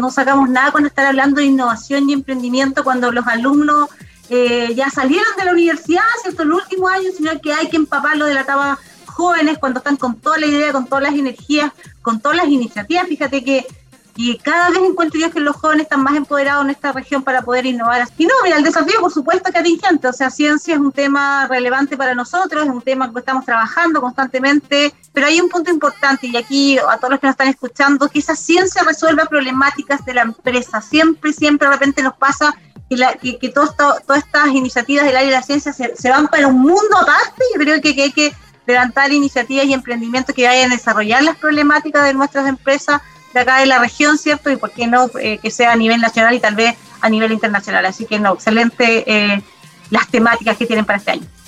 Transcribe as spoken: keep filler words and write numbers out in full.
no sacamos nada con estar hablando de innovación y emprendimiento cuando los alumnos eh, ya salieron de la universidad, ¿cierto?, en los últimos años, sino que hay que empaparlo de la etapa jóvenes cuando están con toda la idea, con todas las energías, con todas las iniciativas. Fíjate que y cada vez encuentro yo que los jóvenes están más empoderados en esta región para poder innovar. Y no, mira, el desafío por supuesto que es atingente, o sea, ciencia es un tema relevante para nosotros, es un tema que estamos trabajando constantemente, pero hay un punto importante, y aquí a todos los que nos están escuchando, que esa ciencia resuelva problemáticas de la empresa. Siempre, siempre de repente nos pasa que, la, que, que todo esto, todas estas iniciativas del área de la ciencia se, se van para un mundo aparte. Yo creo que, que hay que levantar iniciativas y emprendimientos que vayan a desarrollar las problemáticas de nuestras empresas de acá de la región, ¿cierto? Y por qué no, eh, que sea a nivel nacional y tal vez a nivel internacional. Así que no, excelente eh, las temáticas que tienen para este año.